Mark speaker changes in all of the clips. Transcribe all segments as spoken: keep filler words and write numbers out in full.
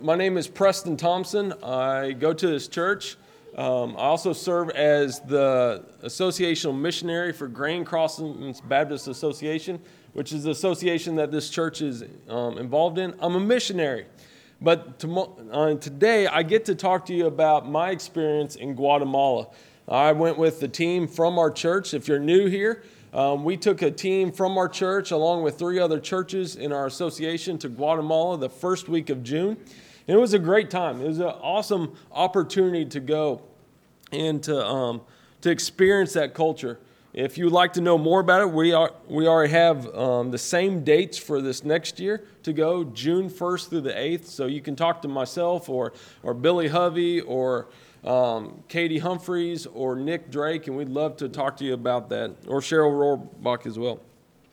Speaker 1: My name is Preston Thompson. I go to this church. Um, I also serve as the associational missionary for Grain Crossings Baptist Association, which is the association that this church is um, involved in. I'm a missionary. But to, uh, today, I get to talk to you about my experience in Guatemala. I went with the team from our church. If you're new here, um, we took a team from our church along with three other churches in our association to Guatemala the first week of June. And it was a great time. It was an awesome opportunity to go and to um, to experience that culture. If you'd like to know more about it, we are we already have um, the same dates for this next year to go, June first through the eighth. So you can talk to myself or or Billy Hovey or um, Katie Humphreys or Nick Drake, and we'd love to talk to you about that, or Cheryl Rohrbach as well.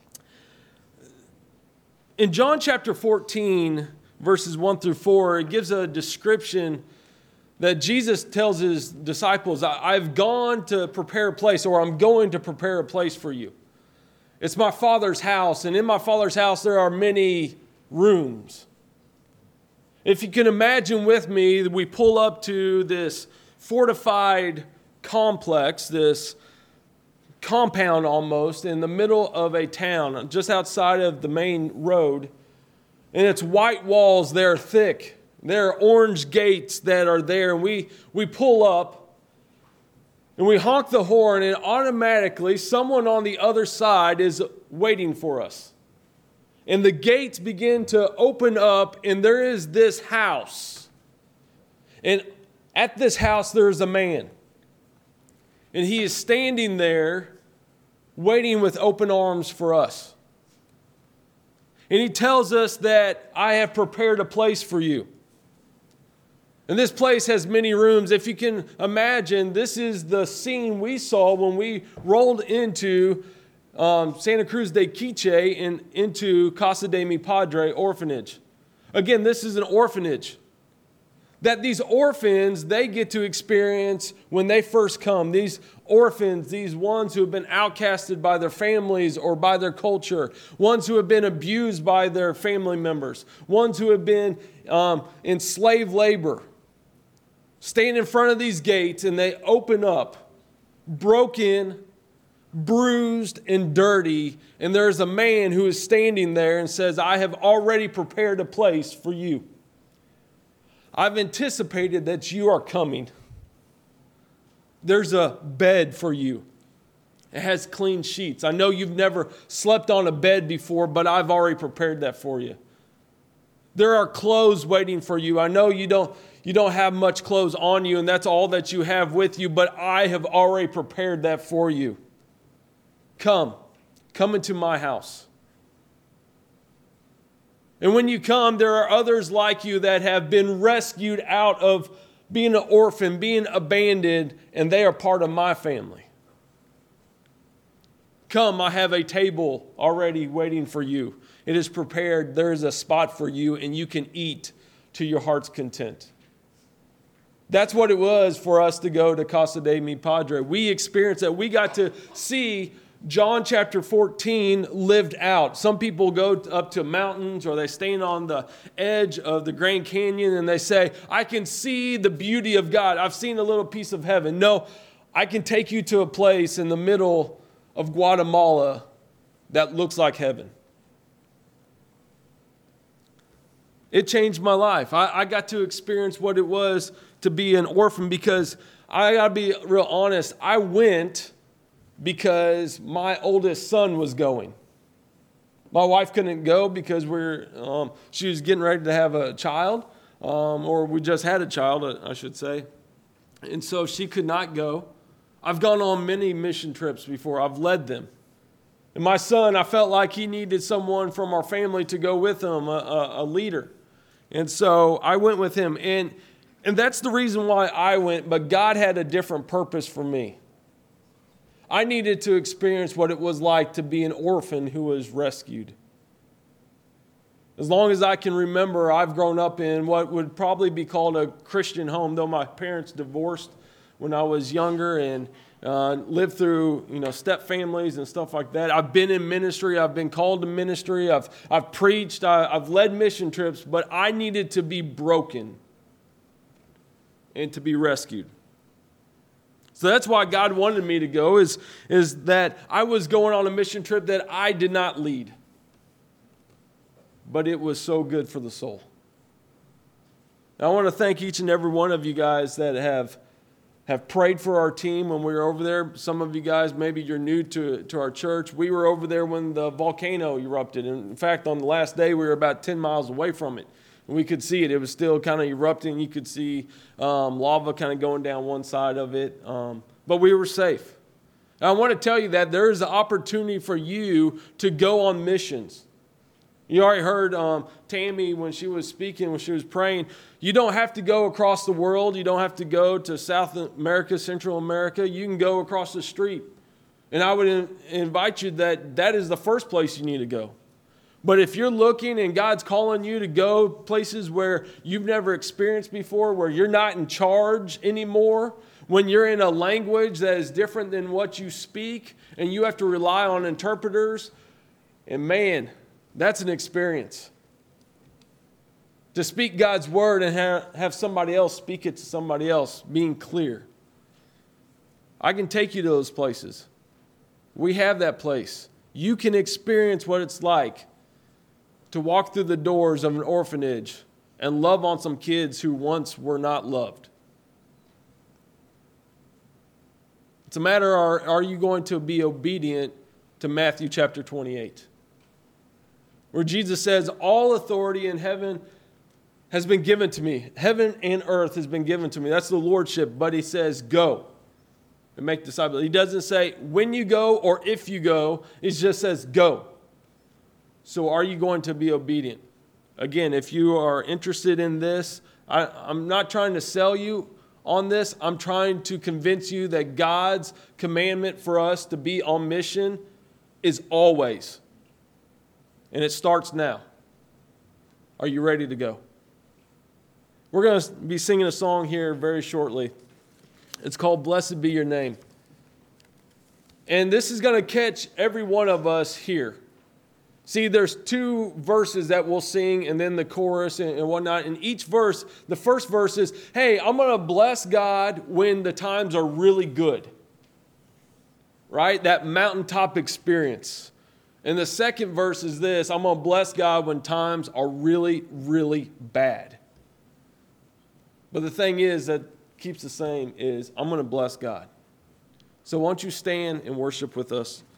Speaker 1: In John chapter fourteen, verses one through four, it gives a description that Jesus tells his disciples, I've gone to prepare a place, or I'm going to prepare a place for you. It's my Father's house, and in my Father's house there are many rooms. If you can imagine with me, we pull up to this fortified complex, this compound almost, in the middle of a town, just outside of the main road. And it's white walls, they're thick. There are orange gates that are there. And we, we pull up and we honk the horn, and automatically someone on the other side is waiting for us. And the gates begin to open up, and there is this house. And at this house there is a man. And he is standing there waiting with open arms for us. And he tells us that I have prepared a place for you. And this place has many rooms. If you can imagine, this is the scene we saw when we rolled into um, Santa Cruz de Quiche and into Casa de Mi Padre orphanage. Again, this is an orphanage that these orphans, they get to experience when they first come. These orphans, these ones who have been outcasted by their families or by their culture, ones who have been abused by their family members, ones who have been um, in slave labor, stand in front of these gates and they open up, broken, bruised, and dirty, and there's a man who is standing there and says, I have already prepared a place for you. I've anticipated that you are coming. There's a bed for you. It has clean sheets. I know you've never slept on a bed before, but I've already prepared that for you. There are clothes waiting for you. I know you don't, you don't have much clothes on you, and that's all that you have with you, but I have already prepared that for you. Come. Come into my house. And when you come, there are others like you that have been rescued out of being an orphan, being abandoned, and they are part of my family. Come, I have a table already waiting for you. It is prepared. There is a spot for you, and you can eat to your heart's content. That's what it was for us to go to Casa de Mi Padre. We experienced that. We got to see John chapter fourteen lived out. Some people go up to mountains or they stand on the edge of the Grand Canyon and they say, I can see the beauty of God. I've seen a little piece of heaven. No, I can take you to a place in the middle of Guatemala that looks like heaven. It changed my life. I, I got to experience what it was to be an orphan, because I got to be real honest. I went because my oldest son was going. My wife couldn't go because we're um, she was getting ready to have a child, um, or we just had a child, I should say. And so she could not go. I've gone on many mission trips before. I've led them. And my son, I felt like he needed someone from our family to go with him, a, a, a leader. And so I went with him. And, and that's the reason why I went, but God had a different purpose for me. I needed to experience what it was like to be an orphan who was rescued. As long as I can remember, I've grown up in what would probably be called a Christian home, though my parents divorced when I was younger and uh, lived through, you know, step families and stuff like that. I've been in ministry. I've been called to ministry. I've, I've preached. I, I've led mission trips, but I needed to be broken and to be rescued. So that's why God wanted me to go, is, is that I was going on a mission trip that I did not lead. But it was so good for the soul. Now, I want to thank each and every one of you guys that have, have prayed for our team when we were over there. Some of you guys, maybe you're new to, to our church. We were over there when the volcano erupted. And in fact, on the last day, we were about ten miles away from it. And we could see it. It was still kind of erupting. You could see um, lava kind of going down one side of it. Um, but we were safe. And I want to tell you that there is an opportunity for you to go on missions. You already heard um, Tammy when she was speaking, when she was praying. You don't have to go across the world. You don't have to go to South America, Central America. You can go across the street. And I would in- invite you that that is the first place you need to go. But if you're looking and God's calling you to go places where you've never experienced before, where you're not in charge anymore, when you're in a language that is different than what you speak and you have to rely on interpreters, and man, that's an experience. To speak God's word and have, have somebody else speak it to somebody else, being clear. I can take you to those places. We have that place. You can experience what it's like to walk through the doors of an orphanage and love on some kids who once were not loved. It's a matter of, are you going to be obedient to Matthew chapter twenty-eight? Where Jesus says, all authority in heaven has been given to me. Heaven and earth has been given to me. That's the lordship. But he says, go and make disciples. He doesn't say when you go or if you go. He just says, go. So are you going to be obedient? Again, if you are interested in this, I, I'm not trying to sell you on this. I'm trying to convince you that God's commandment for us to be on mission is always. And it starts now. Are you ready to go? We're going to be singing a song here very shortly. It's called Blessed Be Your Name. And this is going to catch every one of us here. See, there's two verses that we'll sing and then the chorus and, and whatnot. And each verse, the first verse is, hey, I'm going to bless God when the times are really good. Right? That mountaintop experience. And the second verse is this, I'm going to bless God when times are really, really bad. But the thing is that keeps the same is I'm going to bless God. So why don't you stand and worship with us?